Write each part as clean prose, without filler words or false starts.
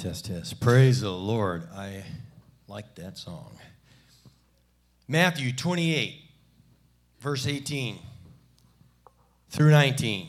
Test, test. Praise the Lord. I like that song. Matthew 28, verse 18 through 19.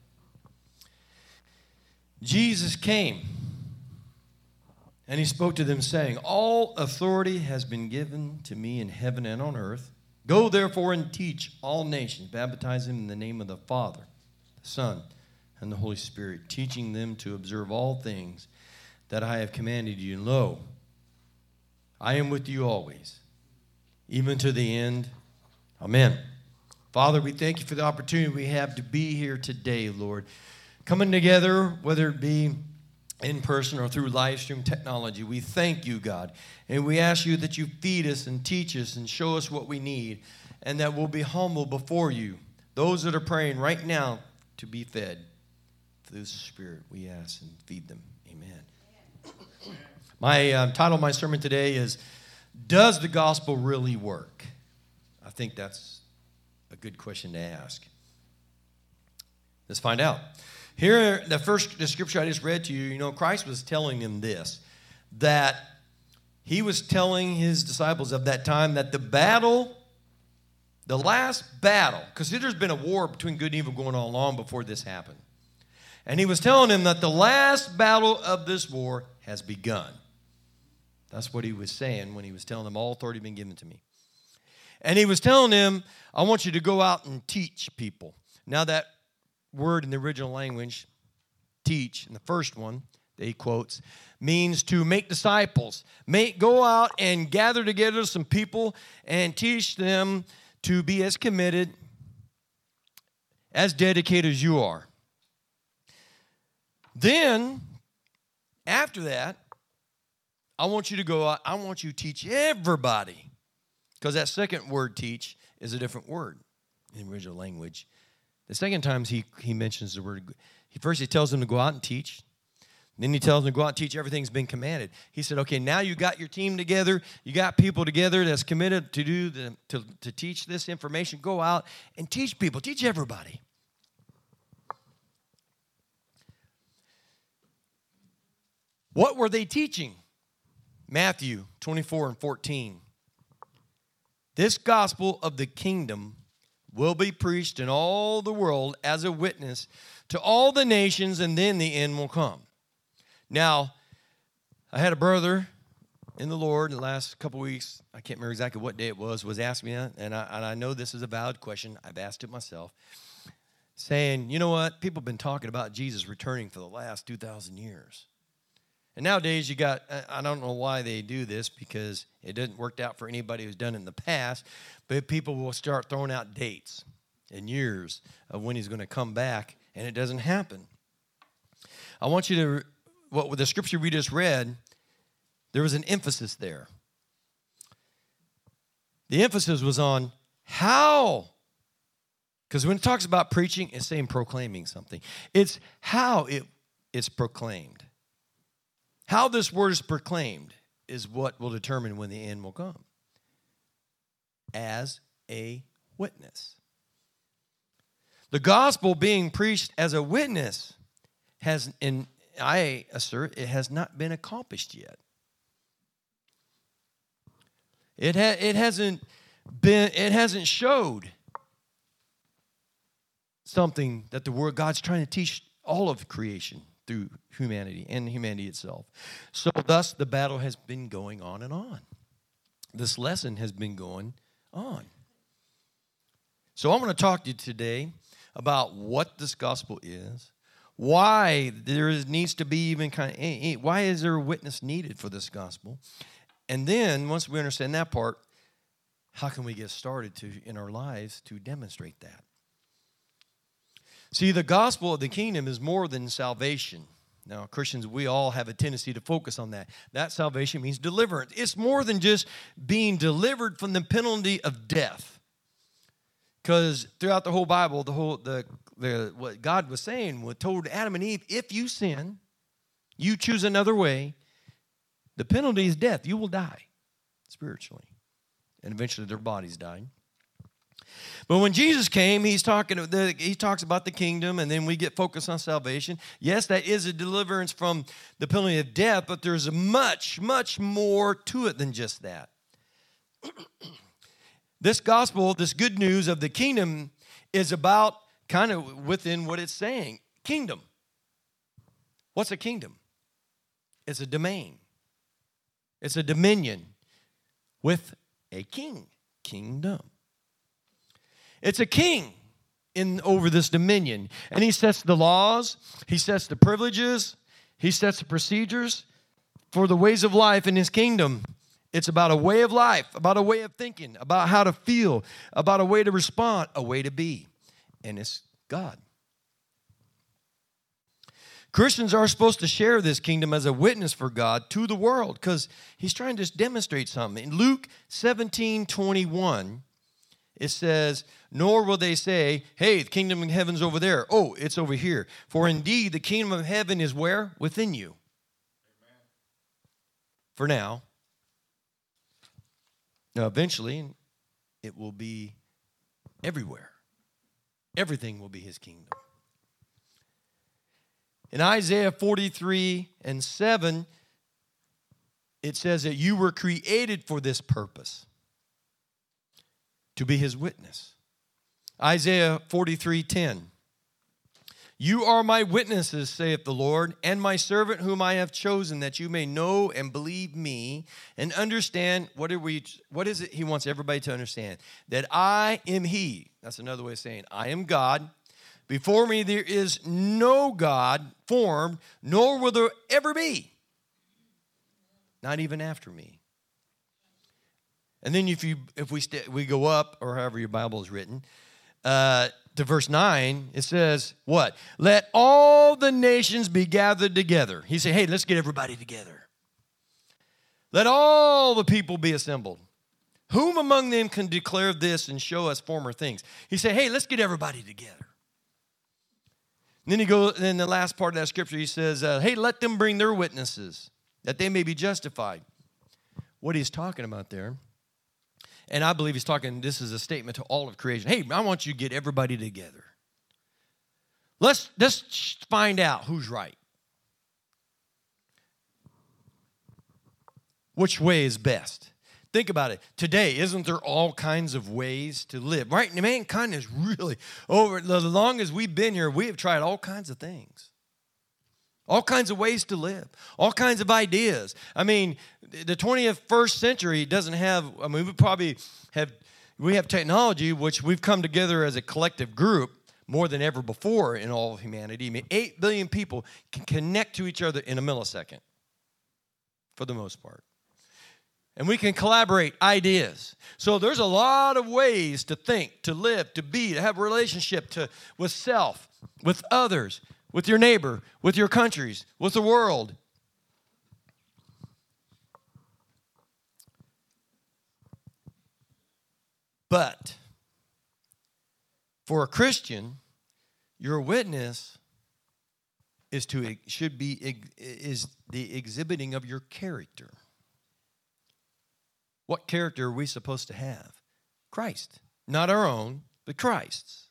Jesus came, and he spoke to them, saying, all authority has been given to me in heaven and on earth. Go, therefore, and teach all nations, baptize them in the name of the Father, the Son, and the Holy Spirit, teaching them to observe all things that I have commanded you. And lo, I am with you always, even to the end. Amen. Father, we thank you for the opportunity we have to be here today, Lord. Coming together, whether it be in person or through live stream technology, we thank you, God. And we ask you that you feed us and teach us and show us what we need, and that we'll be humble before you. Those that are praying right now to be fed through the Spirit, we ask and feed them. Amen. My title of my sermon today is, Does the Gospel Really Work? I think that's a good question to ask. Let's find out. Here, the scripture I just read to you, Christ was telling them this, that he was telling his disciples of that time that the last battle, because there's been a war between good and evil going on long before this happened. And he was telling them that the last battle of this war has begun. That's what he was saying when he was telling them, all authority has been given to me. And he was telling them, I want you to go out and teach people. Now that word in the original language, teach, in the first one that he quotes, means to make disciples. Go out and gather together some people and teach them to be as committed, as dedicated as you are. Then, after that, I want you to go out, I want you to teach everybody. Because that second word, teach, is a different word in the original language. The second time he mentions the word, he tells them to go out and teach. Then he tells them to go out and teach everything's been commanded. He said, okay, now you got your team together. You got people together that's committed to teach this information. Go out and teach people. Teach everybody. What were they teaching? Matthew 24 and 14. This gospel of the kingdom will be preached in all the world as a witness to all the nations, and then the end will come. Now, I had a brother in the Lord in the last couple weeks, I can't remember exactly what day it was asking me that, and I know this is a valid question. I've asked it myself, saying, you know what? People have been talking about Jesus returning for the last 2,000 years. And nowadays, I don't know why they do this, because it doesn't work out for anybody who's done it in the past, but people will start throwing out dates and years of when he's going to come back, and it doesn't happen. I want you to, with the scripture we just read, there was an emphasis there. The emphasis was on how. Because when it talks about preaching, it's saying proclaiming something. It's how it's proclaimed. How this word is proclaimed is what will determine when the end will come. As a witness. The gospel being preached as a witness I assert, it has not been accomplished yet. It hasn't showed something that the word God's trying to teach all of creation through humanity and humanity itself. So thus the battle has been going on and on. This lesson has been going on. So I'm going to talk to you today about what this gospel is, why needs to be why is there a witness needed for this gospel? And then once we understand that part, how can we get started in our lives to demonstrate that? See, the gospel of the kingdom is more than salvation. Now, Christians, we all have a tendency to focus on that. That salvation means deliverance. It's more than just being delivered from the penalty of death. Because throughout the whole Bible, what God was saying, told Adam and Eve, if you sin, you choose another way, the penalty is death. You will die spiritually. And eventually their bodies died. But when Jesus came, he talks about the kingdom, and then we get focused on salvation. Yes, that is a deliverance from the penalty of death, but there's much, much more to it than just that. This gospel, this good news of the kingdom, is about kind of within what it's saying. Kingdom. What's a kingdom? It's a domain. It's a dominion with a king. Kingdom. It's a king over this dominion. And he sets the laws. He sets the privileges. He sets the procedures for the ways of life in his kingdom. It's about a way of life, about a way of thinking, about how to feel, about a way to respond, a way to be. And it's God. Christians are supposed to share this kingdom as a witness for God to the world because he's trying to demonstrate something. In Luke 17:21, it says, nor will they say, hey, the kingdom of heaven's over there. Oh, it's over here. For indeed, the kingdom of heaven is where? Within you. Amen. For now. Now, eventually, it will be everywhere. Everything will be his kingdom. In Isaiah 43:7, it says that you were created for this purpose, to be his witness. Isaiah 43:10, you are my witnesses, saith the Lord, and my servant whom I have chosen, that you may know and believe me and understand. What is it he wants everybody to understand? That I am he. That's another way of saying I am God. Before me there is no God formed, nor will there ever be. Not even after me. And then if we go up, or however your Bible is written, to verse 9, it says, what? Let all the nations be gathered together. He said, hey, let's get everybody together. Let all the people be assembled. Whom among them can declare this and show us former things? He said, hey, let's get everybody together. And then in the last part of that scripture, he says, hey, let them bring their witnesses, that they may be justified. What he's talking about there, and I believe this is a statement to all of creation. Hey, I want you to get everybody together. Let's find out who's right. Which way is best? Think about it. Today, isn't there all kinds of ways to live? Right? Mankind is really, over the longest we've been here, we have tried all kinds of things. All kinds of ways to live. All kinds of ideas. I mean, the 21st century doesn't have, we have technology, which we've come together as a collective group more than ever before in all of humanity. I mean, 8 billion people can connect to each other in a millisecond, for the most part. And we can collaborate ideas. So there's a lot of ways to think, to live, to be, to have a relationship with self, with others, with your neighbor, with your countries, with the world. But for a Christian, your witness is the exhibiting of your character. What character are we supposed to have? Christ. Not our own, but Christ's.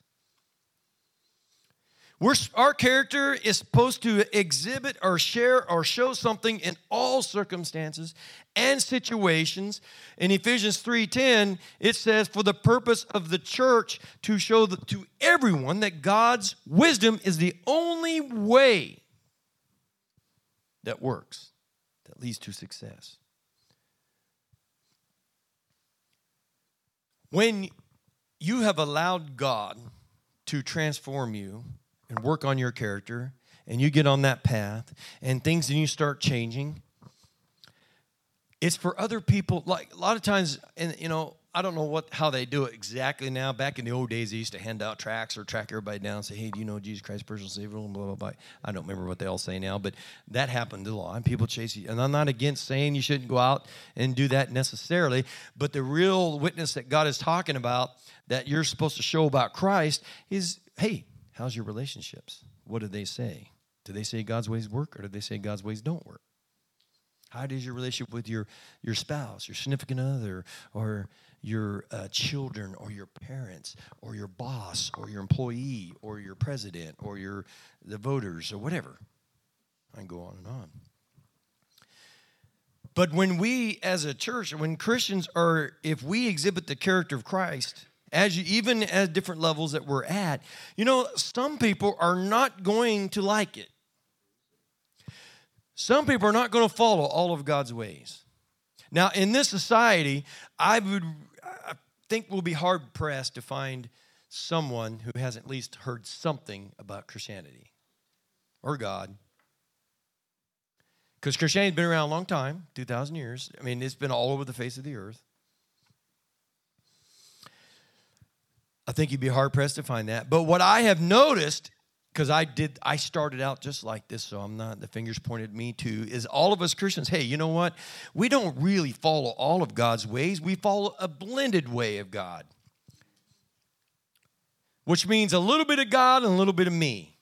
Our character is supposed to exhibit or share or show something in all circumstances and situations. In Ephesians 3:10, it says, for the purpose of the church to show to everyone that God's wisdom is the only way that works, that leads to success. When you have allowed God to transform you and work on your character, and you get on that path, and things and you start changing, it's for other people. Like a lot of times, and I don't know how they do it exactly now. Back in the old days, they used to hand out tracts or track everybody down and say, hey, do you know Jesus Christ, personal Savior, blah, blah, blah. I don't remember what they all say now, but that happened a lot. And people chase you. And I'm not against saying you shouldn't go out and do that necessarily, but the real witness that God is talking about that you're supposed to show about Christ is, hey, how's your relationships? What do they say? Do they say God's ways work, or do they say God's ways don't work? How does your relationship with your spouse, your significant other, or your children or your parents or your boss or your employee or your president or the voters or whatever. I can go on and on. But when we as a church, when Christians if we exhibit the character of Christ, even at different levels that we're at, some people are not going to like it. Some people are not going to follow all of God's ways. Now, in this society, I think we'll be hard-pressed to find someone who hasn't at least heard something about Christianity or God. Because Christianity's been around a long time, 2,000 years. I mean, it's been all over the face of the earth. I think you'd be hard-pressed to find that. But what I have noticed, because I started out just like this, so I'm not, the fingers pointed at me too, is all of us Christians, hey, you know what? We don't really follow all of God's ways. We follow a blended way of God, which means a little bit of God and a little bit of me.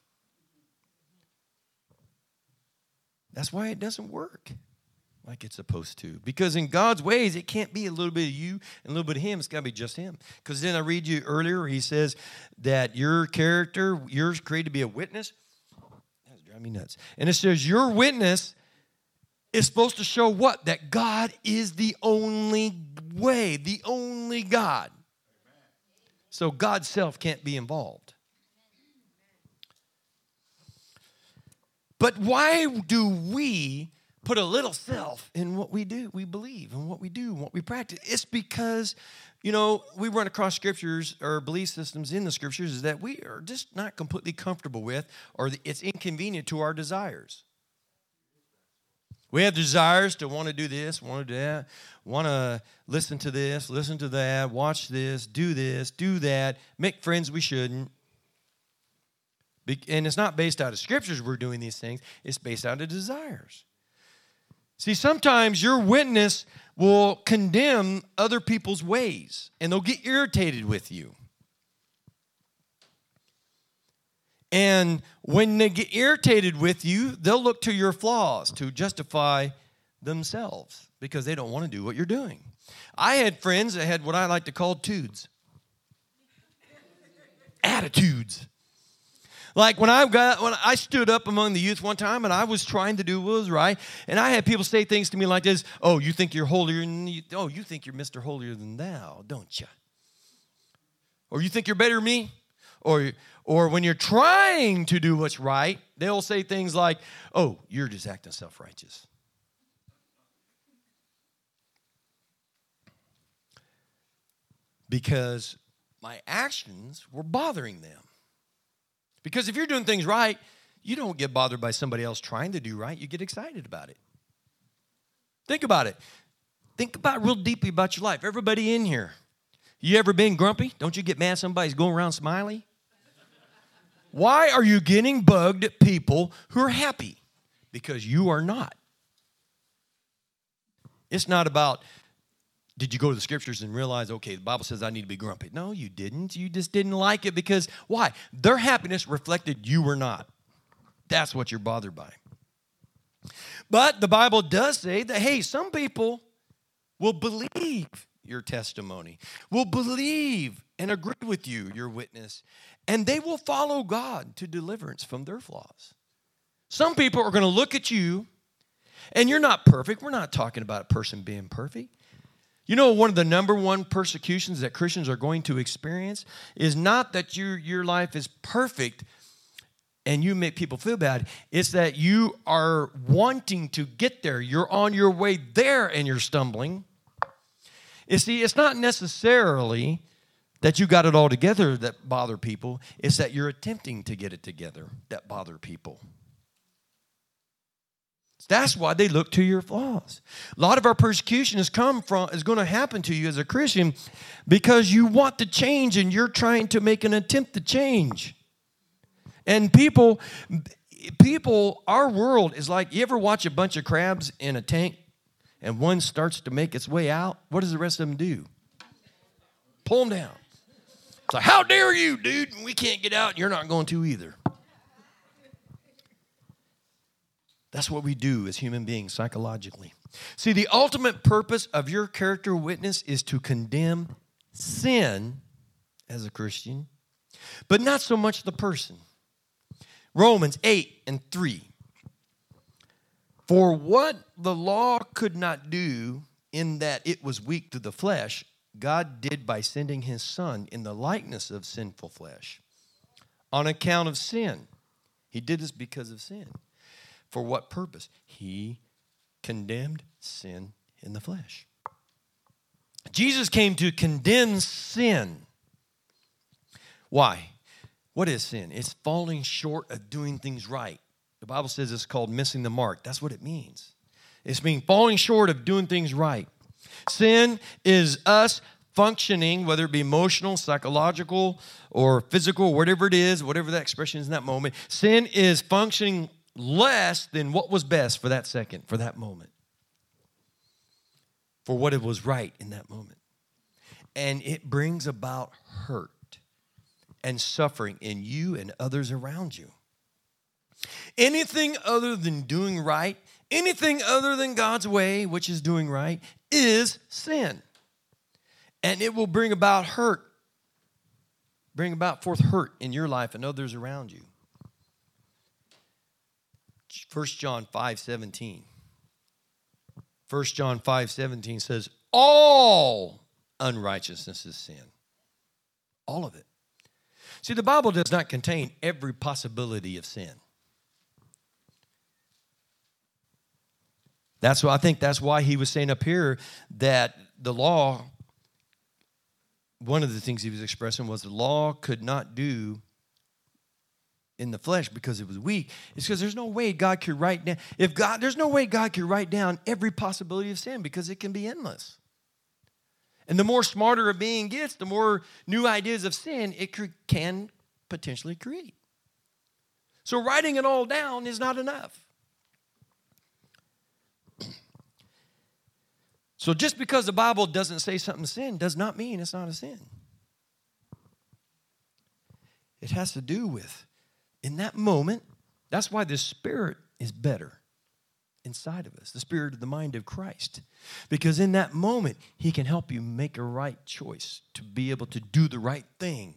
That's why it doesn't work like it's supposed to. Because in God's ways, it can't be a little bit of you and a little bit of him. It's got to be just him. Because then I read you earlier, he says that your character, you're created to be a witness. That's driving me nuts. And it says your witness is supposed to show what? That God is the only way, the only God. So God's self can't be involved. But why do we put a little self in what we do, we believe, and what we do, and what we practice? It's because, we run across scriptures or belief systems in the scriptures is that we are just not completely comfortable with, or it's inconvenient to our desires. We have desires to want to do this, want to do that, want to listen to this, listen to that, watch this, do that, make friends we shouldn't. And it's not based out of scriptures we're doing these things. It's based out of desires. See, sometimes your witness will condemn other people's ways, and they'll get irritated with you. And when they get irritated with you, they'll look to your flaws to justify themselves because they don't want to do what you're doing. I had friends that had what I like to call tudes. Attitudes. Like when I stood up among the youth one time and I was trying to do what was right, and I had people say things to me like this: "Oh, you think you're holier than you think you're Mr. Holier than thou, don't you? Or you think you're better than me?" Or when you're trying to do what's right, they'll say things like, "Oh, you're just acting self-righteous." Because my actions were bothering them. Because if you're doing things right, you don't get bothered by somebody else trying to do right. You get excited about it. Think about it. Think about real deeply about your life. Everybody in here, you ever been grumpy? Don't you get mad somebody's going around smiley? Why are you getting bugged at people who are happy? Because you are not. It's not about, did you go to the scriptures and realize, okay, the Bible says I need to be grumpy? No, you didn't. You just didn't like it because, why? Their happiness reflected you were not. That's what you're bothered by. But the Bible does say that, hey, some people will believe your testimony, will believe and agree with you, your witness, and they will follow God to deliverance from their flaws. Some people are going to look at you, and you're not perfect. We're not talking about a person being perfect. You know, one of the number one persecutions that Christians are going to experience is not that your life is perfect and you make people feel bad. It's that you are wanting to get there. You're on your way there and you're stumbling. You see, it's not necessarily that you got it all together that bother people. It's that you're attempting to get it together that bother people. That's why they look to your flaws. A lot of our persecution is going to happen to you as a Christian because you want to change and you're trying to make an attempt to change. And people, our world is like, you ever watch a bunch of crabs in a tank and one starts to make its way out? What does the rest of them do? Pull them down. It's like, how dare you, dude? We can't get out and you're not going to either. That's what we do as human beings psychologically. See, the ultimate purpose of your character witness is to condemn sin as a Christian, but not so much the person. Romans 8:3. For what the law could not do in that it was weak through the flesh, God did by sending his Son in the likeness of sinful flesh. On account of sin. He did this because of sin. For what purpose? He condemned sin in the flesh. Jesus came to condemn sin. Why? What is sin? It's falling short of doing things right. The Bible says it's called missing the mark. That's what it means. It's being falling short of doing things right. Sin is us functioning, whether it be emotional, psychological, or physical, whatever it is, whatever that expression is in that moment. Sin is functioning less than what was best for that second, for that moment, for what it was right in that moment. And it brings about hurt and suffering in you and others around you. Anything other than doing right, anything other than God's way, which is doing right, is sin. And it will bring about hurt, bring about forth hurt in your life and others around you. 1 John 5:17. 1 John 5:17 says, all unrighteousness is sin. All of it. See, the Bible does not contain every possibility of sin. That's why I think that's why he was saying up here that the law, one of the things he was expressing was the law could not do in the flesh because it was weak. It's because there's no way God could write down, there's no way God could write down every possibility of sin because it can be endless. And the more smarter a being gets, the more new ideas of sin it can potentially create. So writing it all down is not enough. So just because the Bible doesn't say something's sin does not mean it's not a sin. It has to do with, in that moment, that's why the Spirit is better inside of us, the Spirit of the mind of Christ. Because in that moment, He can help you make a right choice to be able to do the right thing.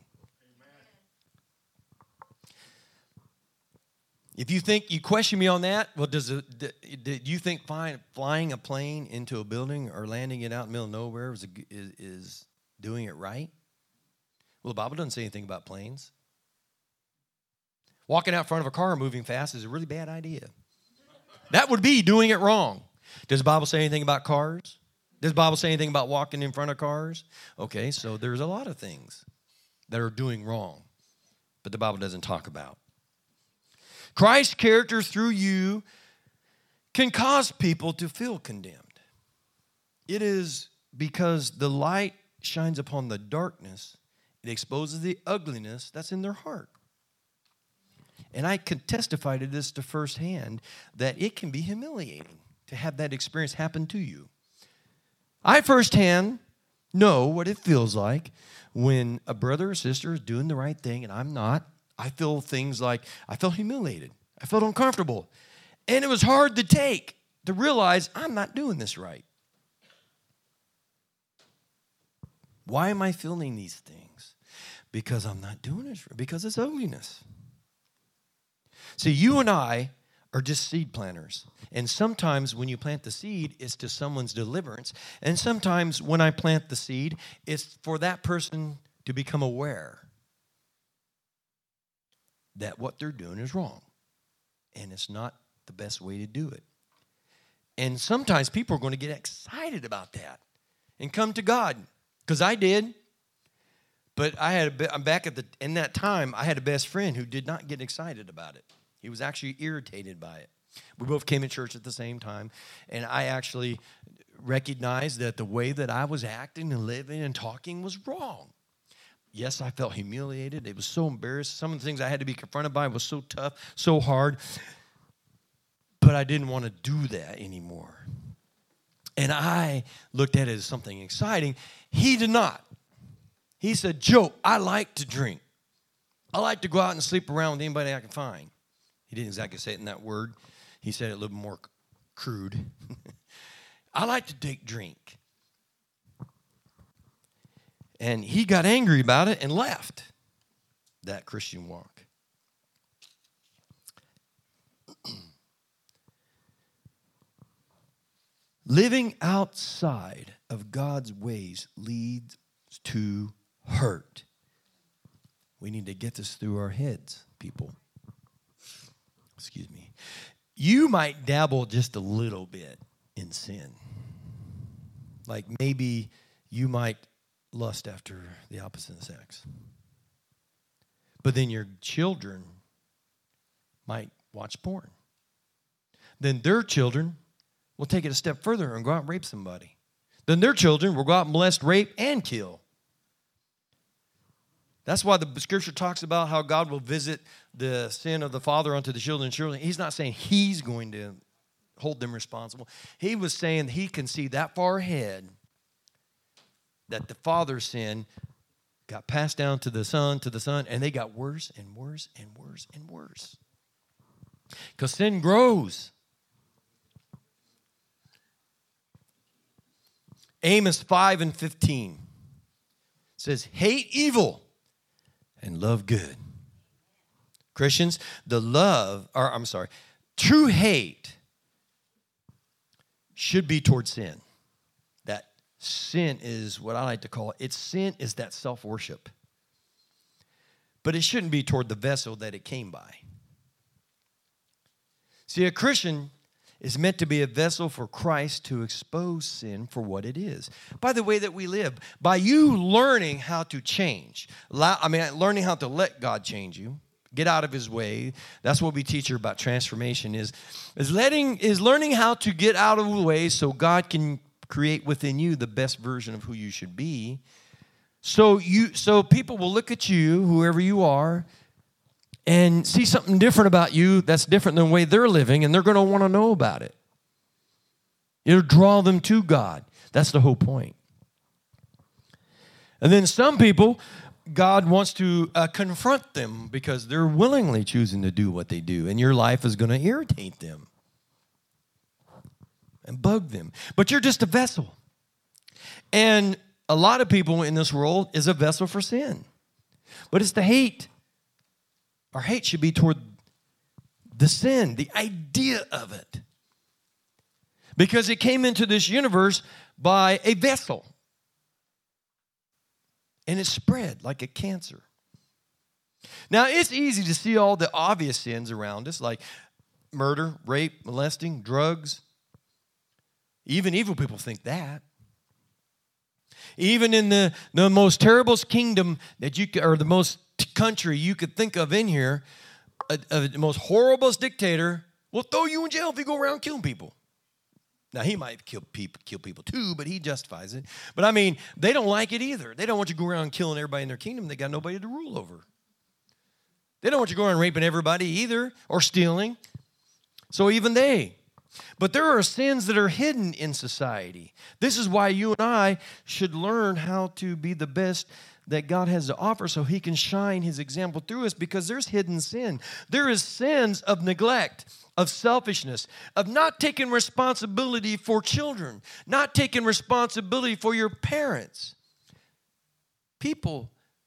If you question me on that, well, do you think flying a plane into a building or landing it out in the middle of nowhere is doing it right? Well, the Bible doesn't say anything about planes. Walking out front of a car moving fast is a really bad idea. That would be doing it wrong. Does the Bible say anything about cars? Does the Bible say anything about walking in front of cars? Okay, so there's a lot of things that are doing wrong, but the Bible doesn't talk about. Christ's character through you can cause people to feel condemned. It is because the light shines upon the darkness. It exposes the ugliness that's in their heart. And I can testify to this to firsthand that it can be humiliating to have that experience happen to you. I firsthand know what it feels like when a brother or sister is doing the right thing and I'm not. I feel things like I felt humiliated. I felt uncomfortable. And it was hard to take, to realize I'm not doing this right. Why am I feeling these things? Because I'm not doing it right. Because it's ugliness. See, you and I are just seed planters. And sometimes when you plant the seed, it's to someone's deliverance. And sometimes when I plant the seed, it's for that person to become aware that what they're doing is wrong. And it's not the best way to do it. And sometimes people are going to get excited about that and come to God. Because I did. But in that time, I had a best friend who did not get excited about it. He was actually irritated by it. We both came to church at the same time. And I actually recognized that the way that I was acting and living and talking was wrong. Yes, I felt humiliated. It was so embarrassing. Some of the things I had to be confronted by was so tough, so hard. But I didn't want to do that anymore. And I looked at it as something exciting. He did not. He said, Joe, I like to drink. I like to go out and sleep around with anybody I can find. He didn't exactly say it in that word. He said it a little more crude. I like to take drink. And he got angry about it and left that Christian walk. Living outside of God's ways leads to hurt. We need to get this through our heads, people. Excuse me. You might dabble just a little bit in sin. Like maybe you might lust after the opposite sex. But then your children might watch porn. Then their children will take it a step further and go out and rape somebody. Then their children will go out and molest, rape, and kill. That's why the scripture talks about how God will visit the sin of the father unto the children. He's not saying he's going to hold them responsible. He was saying he can see that far ahead that the father's sin got passed down to the son, and they got worse and worse and worse and worse. Because sin grows. Amos 5:15 says, hate evil and love good. Christians, true hate should be towards sin. That sin is what I like to call it. Sin is that self-worship. But it shouldn't be toward the vessel that it came by. See, a Christian is meant to be a vessel for Christ to expose sin for what it is. By the way that we live, by you learning how to change, learning how to let God change you, get out of his way. That's what we teach you about transformation is learning how to get out of the way so God can create within you the best version of who you should be. So people will look at you, whoever you are, and see something different about you that's different than the way they're living, and they're going to want to know about it. It'll draw them to God. That's the whole point. And then some people, God wants to confront them because they're willingly choosing to do what they do, and your life is going to irritate them and bug them. But you're just a vessel. And a lot of people in this world is a vessel for sin. But it's the hate. Our hate should be toward the sin, the idea of it. Because it came into this universe by a vessel. And it spread like a cancer. Now, it's easy to see all the obvious sins around us, like murder, rape, molesting, drugs. Even evil people think that. Even in the most terrible kingdom that you could, or the most country you could think of in here, the most horriblest dictator will throw you in jail if you go around killing people. Now, he might kill people too, but he justifies it. But I mean, they don't like it either. They don't want you to go around killing everybody in their kingdom. They got nobody to rule over. They don't want you to go around raping everybody either, or stealing. So even they. But there are sins that are hidden in society. This is why you and I should learn how to be the best that God has to offer so he can shine his example through us, because there's hidden sin. There is sins of neglect, of selfishness, of not taking responsibility for children, not taking responsibility for your parents. Me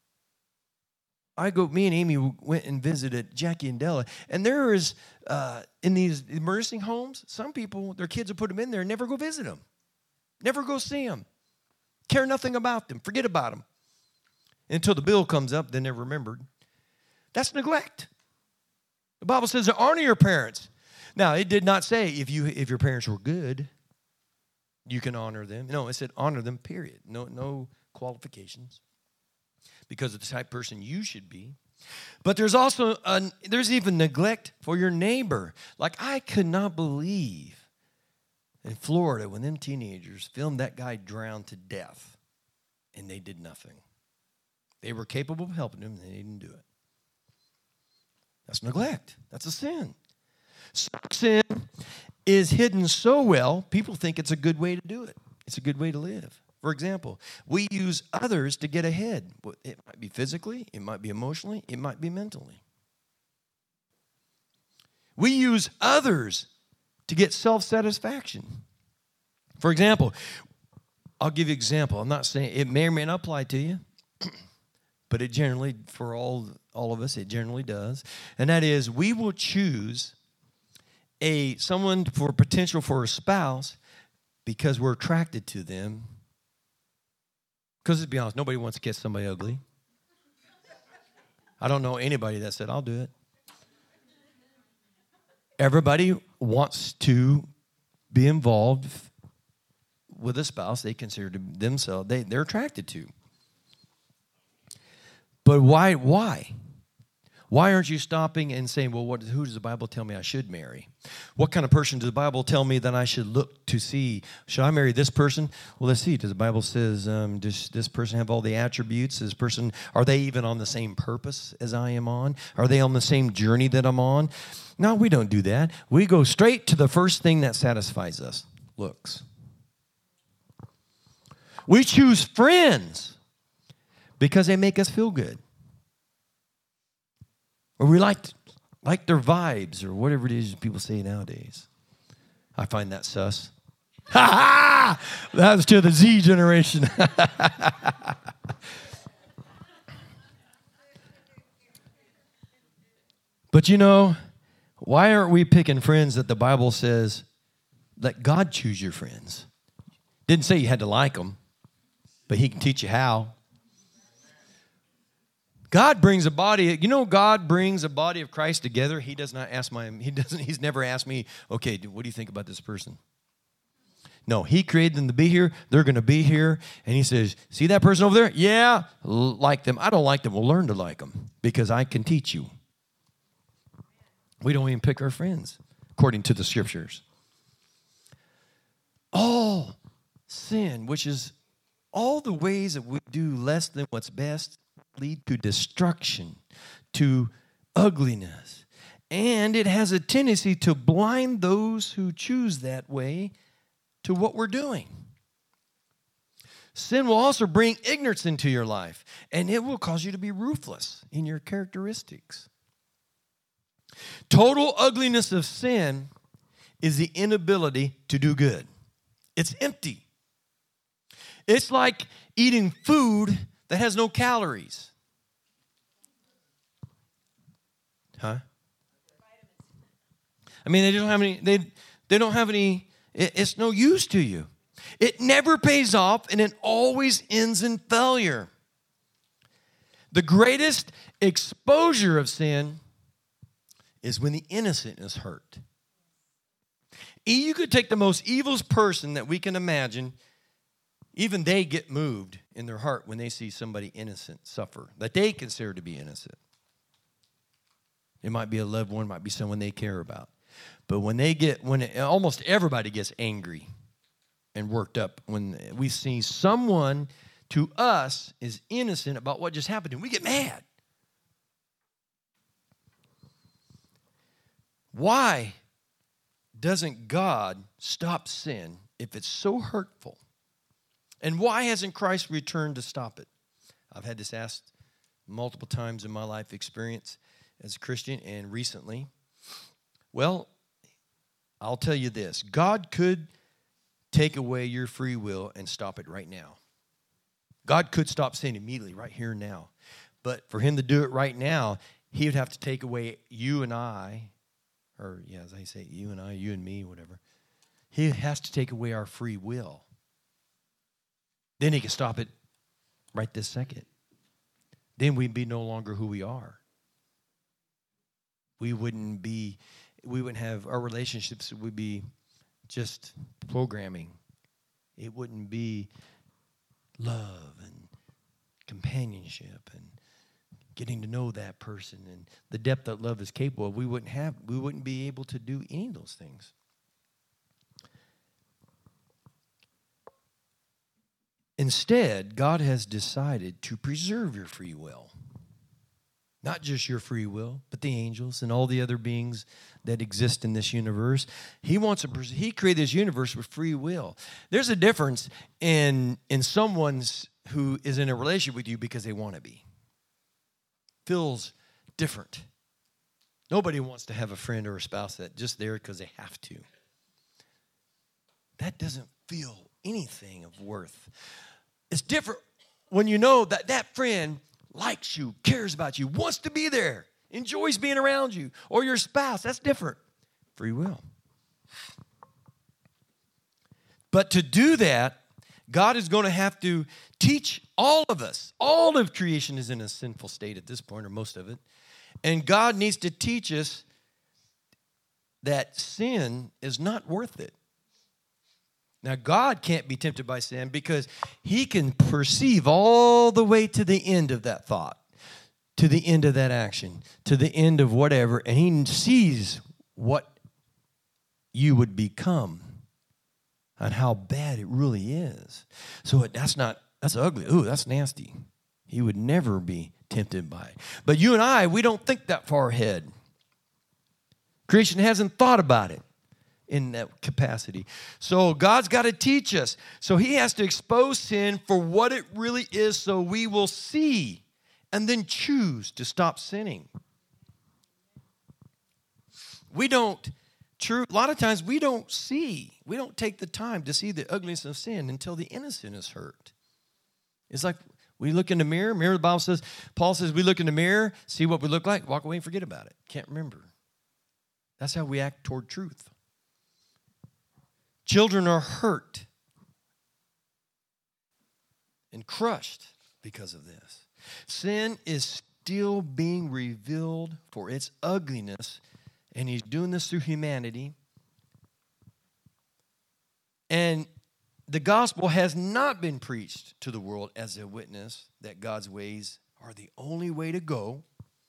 and Amy went and visited Jackie and Della, and there is, in these nursing homes, some people, their kids will put them in there and never go visit them, never go see them, care nothing about them, forget about them. Until the bill comes up, then they're remembered. That's neglect. The Bible says to honor your parents. Now, it did not say if your parents were good, you can honor them. No, it said honor them, period. No qualifications. Because of the type of person you should be. But there's also, there's even neglect for your neighbor. Like, I could not believe in Florida when them teenagers filmed that guy drown to death and they did nothing. They were capable of helping him, and they didn't do it. That's neglect. That's a sin. Sin is hidden so well, people think it's a good way to do it. It's a good way to live. For example, we use others to get ahead. It might be physically, it might be emotionally, it might be mentally. We use others to get self-satisfaction. For example, I'll give you an example. I'm not saying it may or may not apply to you, but it generally, for all of us, it generally does. And that is, we will choose someone for potential for a spouse because we're attracted to them. Because let's be honest, nobody wants to kiss somebody ugly. I don't know anybody that said, I'll do it. Everybody wants to be involved with a spouse they consider themselves, they're attracted to. But why? Why aren't you stopping and saying, well, who does the Bible tell me I should marry? What kind of person does the Bible tell me that I should look to see? Should I marry this person? Well, let's see. Does the Bible says, does this person have all the attributes? Are they even on the same purpose as I am on? Are they on the same journey that I'm on? No, we don't do that. We go straight to the first thing that satisfies us, looks. We choose friends because they make us feel good. Or we like their vibes or whatever it is people say nowadays. I find that sus. Ha ha! That's to the Z generation. But why aren't we picking friends that the Bible says, let God choose your friends? Didn't say you had to like them, but he can teach you how. God brings a body, God brings a body of Christ together. He does not ask he's never asked me, okay, what do you think about this person? No, he created them to be here. They're going to be here. And he says, see that person over there? Yeah, like them. I don't like them. We'll learn to like them because I can teach you. We don't even pick our friends according to the scriptures. All sin, which is all the ways that we do less than what's best, lead to destruction, to ugliness. And it has a tendency to blind those who choose that way to what we're doing. Sin will also bring ignorance into your life, and it will cause you to be ruthless in your characteristics. Total ugliness of sin is the inability to do good. It's empty. It's like eating food that has no calories. Huh? I mean, they don't have any, they don't have any, it's no use to you. It never pays off, and it always ends in failure. The greatest exposure of sin is when the innocent is hurt. You could take the most evil person that we can imagine. Even they get moved in their heart when they see somebody innocent suffer, that they consider to be innocent. It might be a loved one, might be someone they care about. But almost everybody gets angry and worked up when we see someone to us is innocent about what just happened to them, we get mad. Why doesn't God stop sin if it's so hurtful? And why hasn't Christ returned to stop it? I've had this asked multiple times in my life experience as a Christian and recently. Well, I'll tell you this. God could take away your free will and stop it right now. God could stop sin immediately right here and now. But for him to do it right now, he would have to take away you and I, or as I say, you and I, you and me, whatever. He has to take away our free will. Then he can stop it right this second. Then we'd be no longer who we are. We wouldn't have, our relationships would be just programming. It wouldn't be love and companionship and getting to know that person and the depth that love is capable of. We wouldn't be able to do any of those things. Instead, God has decided to preserve your free will. Not just your free will, but the angels and all the other beings that exist in this universe. He created this universe with free will. There's a difference in someone who is in a relationship with you because they want to be. Feels different. Nobody wants to have a friend or a spouse that's just there because they have to. that doesn't feel anything of worth. It's different when you know that that friend likes you, cares about you, wants to be there, enjoys being around you, or your spouse. That's different. Free will. But to do that, God is going to have to teach all of us. All of creation is in a sinful state at this point, or most of it. And God needs to teach us that sin is not worth it. Now, God can't be tempted by sin because he can perceive all the way to the end of that thought, to the end of that action, to the end of whatever, and he sees what you would become and how bad it really is. So that's ugly. Ooh, that's nasty. He would never be tempted by it. But you and I, we don't think that far ahead. Creation hasn't thought about it in that capacity. So God's got to teach us. So he has to expose sin for what it really is so we will see and then choose to stop sinning. A lot of times we don't take the time to see the ugliness of sin until the innocent is hurt. It's like we look in the mirror, the Bible says, Paul says we look in the mirror, see what we look like, walk away and forget about it. Can't remember. That's how we act toward truth. Children are hurt and crushed because of this. Sin is still being revealed for its ugliness, and he's doing this through humanity. And the gospel has not been preached to the world as a witness that God's ways are the only way to go.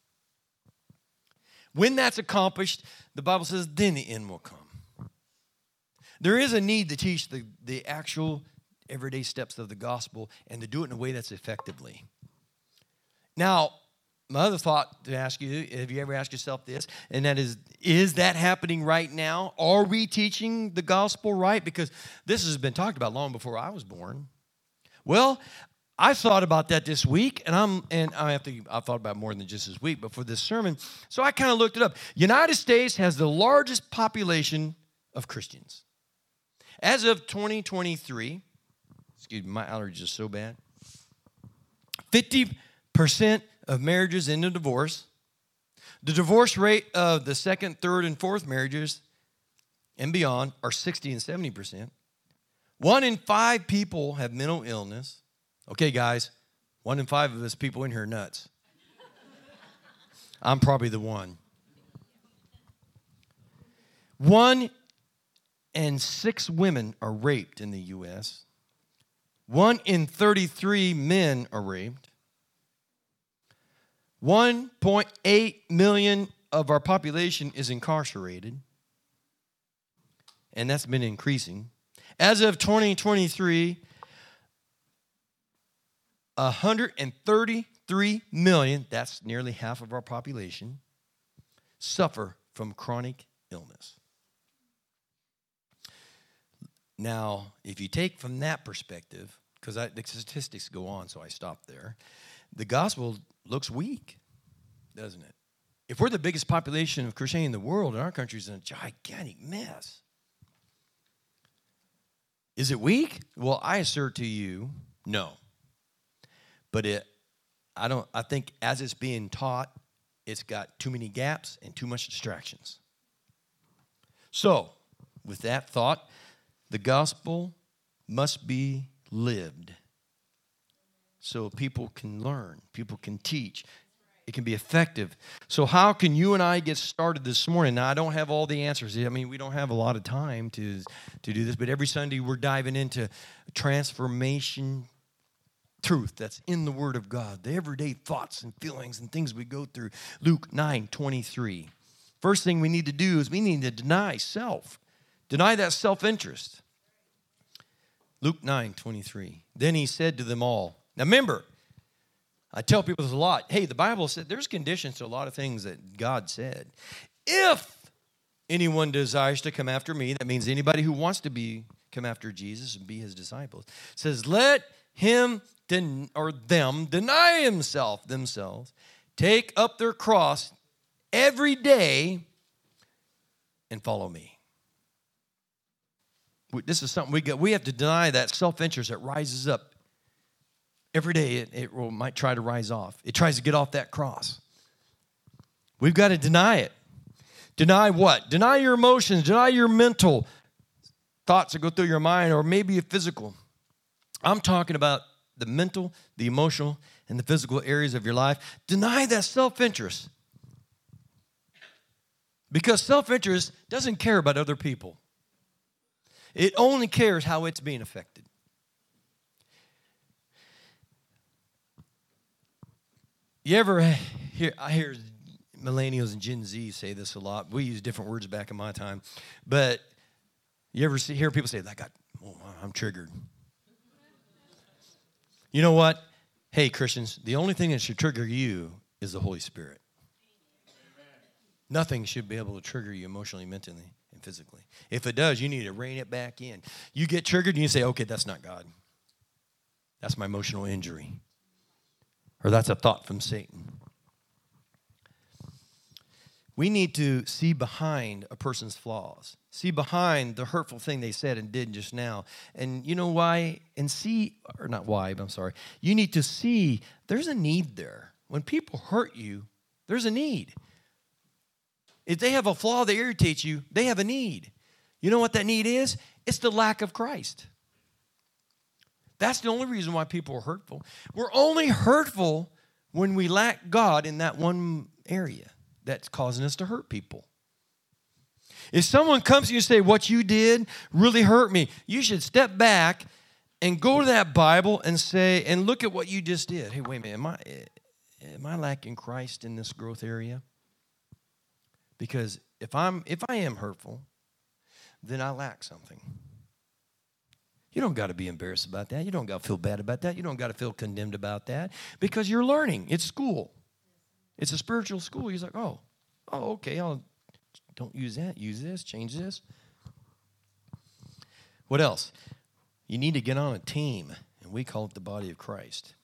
When that's accomplished, the Bible says, then the end will come. There is a need to teach the actual everyday steps of the gospel and to do it in a way that's effectively. Now, my other thought to ask you, have you ever asked yourself this? And that is that happening right now? Are we teaching the gospel right? Because this has been talked about long before I was born. Well, I thought about that this week, and I thought about it more than just this week, but for this sermon, so I kind of looked it up. United States has the largest population of Christians. As of 2023, excuse me, my allergies are so bad, 50% of marriages end in divorce. The divorce rate of the second, third, and fourth marriages and beyond are 60 and 70%. 1 in 5 people have mental illness. Okay, guys, 1 in 5 of us people in here are nuts. I'm probably the one. 1 in 6 women are raped in the U.S. 1 in 33 men are raped. 1.8 million of our population is incarcerated, and that's been increasing. As of 2023, 133 million, that's nearly half of our population, suffer from chronic illness. Now, if you take from that perspective, because the statistics go on, so I stopped there, the gospel looks weak, doesn't it? If we're the biggest population of Christianity in the world, and our country's in a gigantic mess, is it weak? Well, I assert to you, no. But I think as it's being taught, it's got too many gaps and too much distractions. So, with that thought, the gospel must be lived so people can learn, people can teach. It can be effective. So how can you and I get started this morning? Now, I don't have all the answers. I mean, we don't have a lot of time to do this, but every Sunday we're diving into transformation truth that's in the Word of God, the everyday thoughts and feelings and things we go through. Luke 9:23. First thing we need to do is we need to deny self. Deny that self-interest. Luke 9:23. Then he said to them all. Now remember, I tell people this a lot. Hey, the Bible said there's conditions to a lot of things that God said. If anyone desires to come after me, that means anybody who wants to come after Jesus and be his disciples, says, let him or them deny themselves, take up their cross every day and follow me. This is something we have to deny that self-interest that rises up. Every day might try to rise off. It tries to get off that cross. We've got to deny it. Deny what? Deny your emotions. Deny your mental thoughts that go through your mind, or maybe a physical. I'm talking about the mental, the emotional, and the physical areas of your life. Deny that self-interest. Because self-interest doesn't care about other people. It only cares how it's being affected. You ever I hear millennials and Gen Z say this a lot. We use different words back in my time. But you ever hear people say, I'm triggered. You know what? Hey, Christians, the only thing that should trigger you is the Holy Spirit. Nothing should be able to trigger you emotionally, mentally, and physically. If it does, you need to rein it back in. You get triggered and you say, okay, that's not God. That's my emotional injury. Or that's a thought from Satan. We need to see behind a person's flaws. See behind the hurtful thing they said and did just now. And you know why? And see, or not why, but I'm sorry. You need to see there's a need there. When people hurt you, there's a need. If they have a flaw that irritates you, they have a need. You know what that need is? It's the lack of Christ. That's the only reason why people are hurtful. We're only hurtful when we lack God in that one area that's causing us to hurt people. If someone comes to you and say, what you did really hurt me, you should step back and go to that Bible and say, and look at what you just did. Hey, wait a minute, am I lacking Christ in this growth area? Because if I am hurtful, then I lack something. You don't got to be embarrassed about that. You don't got to feel bad about that. You don't got to feel condemned about that because you're learning. It's school. It's a spiritual school. He's like, oh, okay, don't use that. Use this, change this. What else? You need to get on a team, and we call it the body of Christ.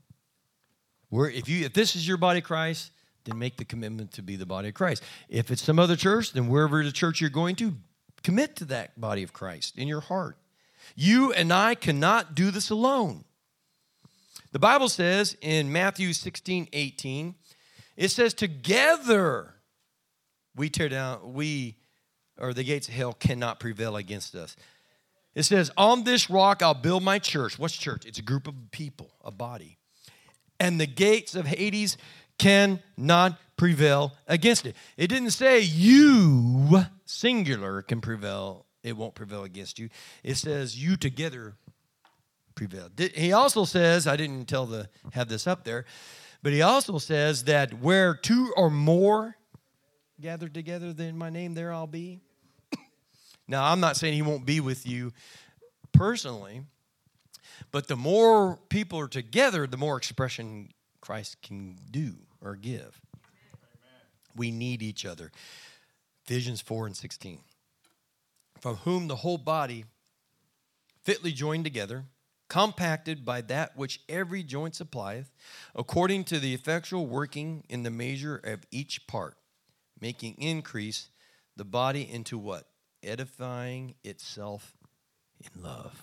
If this is your body of Christ, then make the commitment to be the body of Christ. If it's some other church, then wherever the church you're going to, commit to that body of Christ in your heart. You and I cannot do this alone. The Bible says in Matthew 16:18, it says, together we tear down, or the gates of hell cannot prevail against us. It says, on this rock I'll build my church. What's church? It's a group of people, a body. And the gates of Hades cannot prevail against it. It didn't say you, singular, can prevail. It won't prevail against you. It says you together prevail. He also says, I didn't have this up there, but he also says that where two or more gathered together, then in my name there I'll be. Now, I'm not saying he won't be with you personally, but the more people are together, the more expression Christ can do or give. Amen. We need each other. Ephesians 4:16. From whom the whole body, fitly joined together, compacted by that which every joint supplieth, according to the effectual working in the measure of each part, making increase the body into what? Edifying itself in love.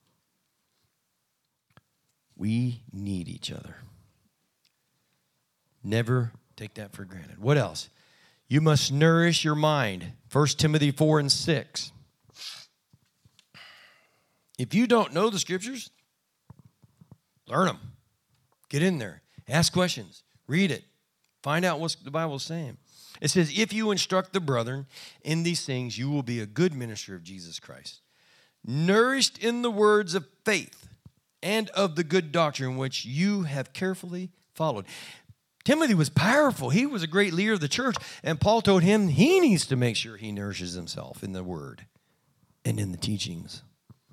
We need each other. Never take that for granted. What else? You must nourish your mind. 1 Timothy 4:6. If you don't know the scriptures, learn them. Get in there. Ask questions. Read it. Find out what the Bible is saying. It says, if you instruct the brethren in these things, you will be a good minister of Jesus Christ, nourished in the words of faith and of the good doctrine which you have carefully followed. Timothy was powerful. He was a great leader of the church, and Paul told him he needs to make sure he nourishes himself in the word and in the teachings.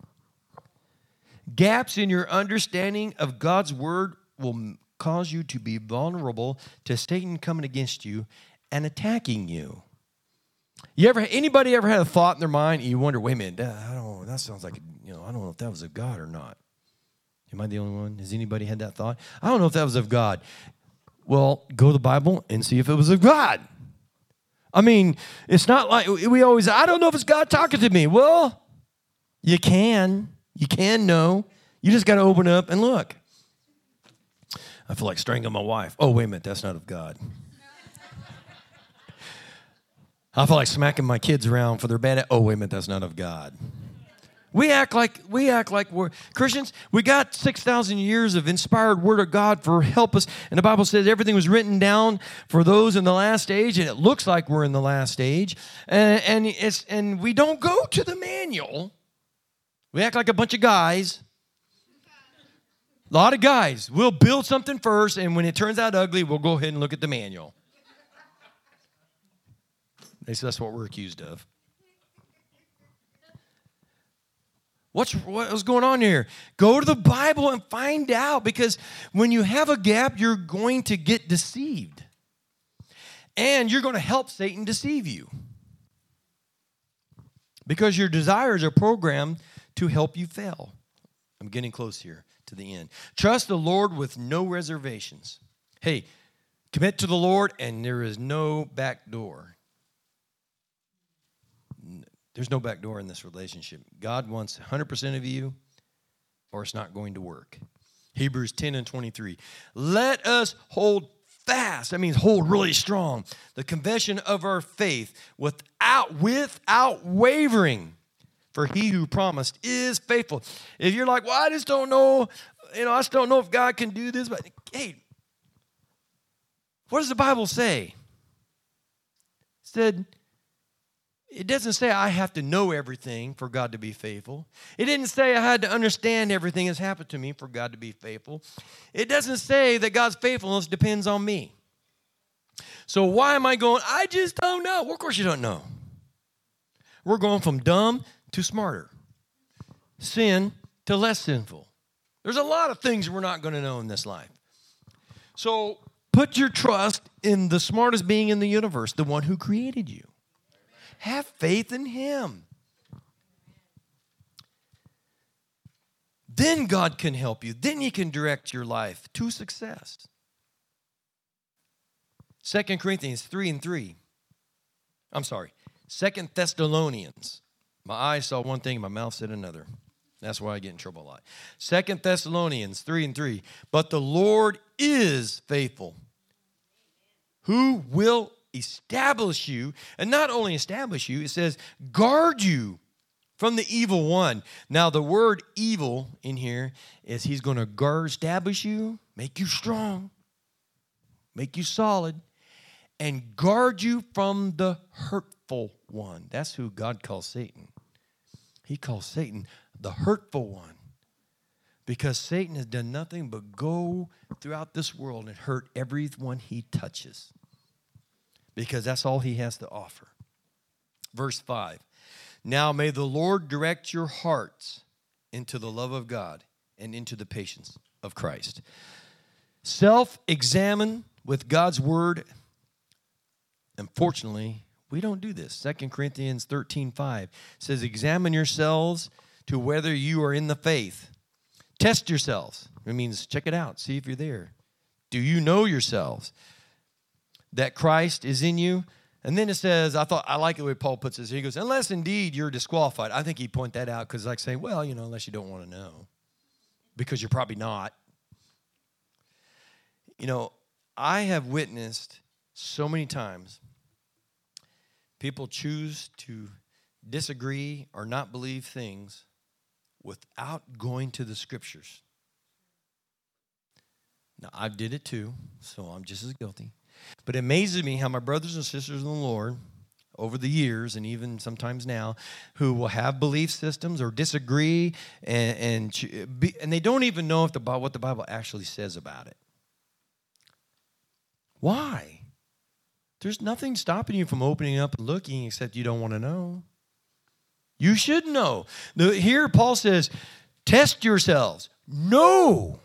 Gaps in your understanding of God's word will cause you to be vulnerable to Satan coming against you and attacking you. Anybody ever had a thought in their mind and you wonder, wait a minute, that sounds like, I don't know if that was of God or not. Am I the only one? Has anybody had that thought? I don't know if that was of God. Well, go to the Bible and see if it was of God. I mean, it's not like we always, I don't know if it's God talking to me. Well, You can know. You just got to open up and look. I feel like strangling my wife. Oh, wait a minute, that's not of God. I feel like smacking my kids around for their bad. Oh, wait a minute, that's not of God. We act like we're Christians. We got 6,000 years of inspired word of God for help us. And the Bible says everything was written down for those in the last age, and it looks like we're in the last age. And we don't go to the manual. We act like a bunch of guys. A lot of guys. We'll build something first, and when it turns out ugly, we'll go ahead and look at the manual. That's what we're accused of. What's going on here? Go to the Bible and find out, because when you have a gap, you're going to get deceived. And you're going to help Satan deceive you. Because your desires are programmed to help you fail. I'm getting close here to the end. Trust the Lord with no reservations. Hey, commit to the Lord, and there is no back door. There's no back door in this relationship. God wants 100% of you, or it's not going to work. Hebrews 10:23. Let us hold fast. That means hold really strong. The confession of our faith without wavering. For he who promised is faithful. If you're like, well, I just don't know, I just don't know if God can do this. But hey, what does the Bible say? It doesn't say I have to know everything for God to be faithful. It didn't say I had to understand everything that's happened to me for God to be faithful. It doesn't say that God's faithfulness depends on me. So why am I going, I just don't know? Well, of course you don't know. We're going from dumb to smarter. Sin to less sinful. There's a lot of things we're not going to know in this life. So put your trust in the smartest being in the universe, the one who created you. Have faith in him. Then God can help you. Then he can direct your life to success. 2 Corinthians 3:3. I'm sorry. 2 Thessalonians. My eyes saw one thing, my mouth said another. That's why I get in trouble a lot. 2 Thessalonians 3:3. But the Lord is faithful, who will establish you, and not only establish you, it says guard you from the evil one. Now the word evil in here is he's going to establish you, make you strong, make you solid, and guard you from the hurtful one. That's who God calls Satan. He calls Satan the hurtful one, because Satan has done nothing but go throughout this world and hurt everyone he touches. Because that's all he has to offer. Verse 5. Now may the Lord direct your hearts into the love of God and into the patience of Christ. Self-examine with God's word. Unfortunately, we don't do this. 2 Corinthians 13:5 says, examine yourselves to whether you are in the faith. Test yourselves. It means check it out. See if you're there. Do you know yourselves that Christ is in you? And then it says, I like the way Paul puts this. He goes, unless indeed you're disqualified. I think he'd point that out because like saying, well, unless you don't want to know. Because you're probably not. I have witnessed so many times people choose to disagree or not believe things without going to the scriptures. Now, I did it too, so I'm just as guilty. But it amazes me how my brothers and sisters in the Lord, over the years and even sometimes now, who will have belief systems or disagree and they don't even know what the Bible actually says about it. Why? There's nothing stopping you from opening up and looking except you don't want to know. You should know. Here Paul says, test yourselves. Know.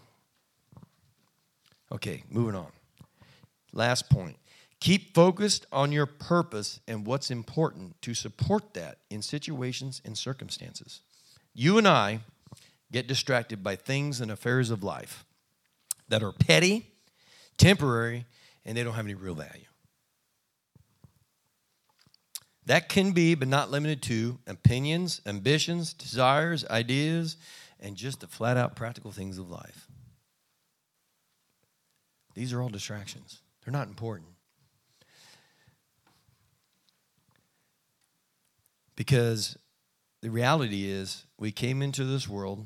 Okay, moving on. Last point. Keep focused on your purpose and what's important to support that in situations and circumstances. You and I get distracted by things and affairs of life that are petty, temporary, and they don't have any real value. That can be, but not limited to, opinions, ambitions, desires, ideas, and just the flat-out practical things of life. These are all distractions. They're not important. Because the reality is, we came into this world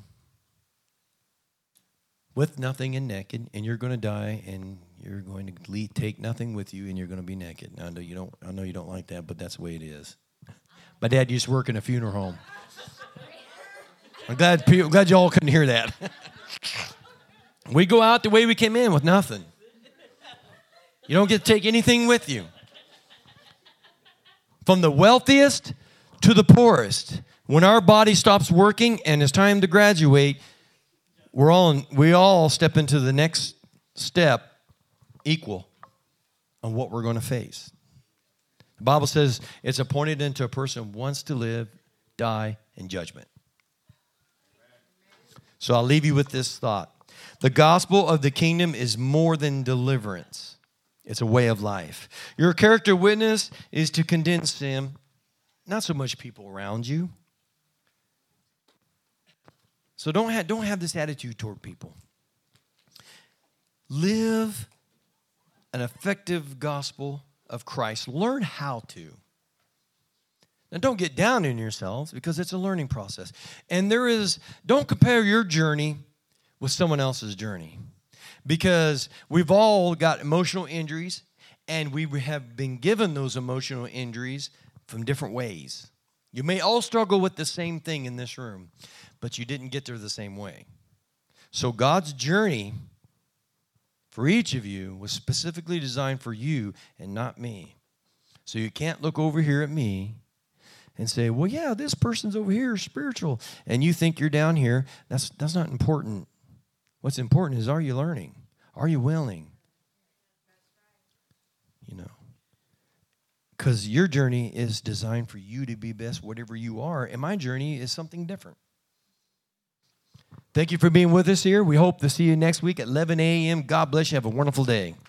with nothing and naked, and you're going to die, and you're going to take nothing with you, and you're going to be naked. Now, I know you don't like that, but that's the way it is. My dad used to work in a funeral home. I'm glad you all couldn't hear that. We go out the way we came in, with nothing. You don't get to take anything with you. From the wealthiest to the poorest, when our body stops working and it's time to graduate, we all step into the next step equal on what we're going to face. The Bible says it's appointed unto a person who wants to live, die, in judgment. So I'll leave you with this thought. The gospel of the kingdom is more than deliverance. It's a way of life. Your character witness is to condense sin, not so much people around you. So don't have this attitude toward people. Live an effective gospel of Christ. Learn how to. Now, don't get down on yourselves, because it's a learning process. And don't compare your journey with someone else's journey, because we've all got emotional injuries, and we have been given those emotional injuries from different ways. You may all struggle with the same thing in this room, but you didn't get there the same way. So God's journey for each of you was specifically designed for you and not me. So you can't look over here at me and say, well, yeah, this person's over here is spiritual, and you think you're down here. That's not important. What's important is, are you learning? Are you willing? Because your journey is designed for you to be best whatever you are, and my journey is something different. Thank you for being with us here. We hope to see you next week at 11 a.m. God bless you. Have a wonderful day.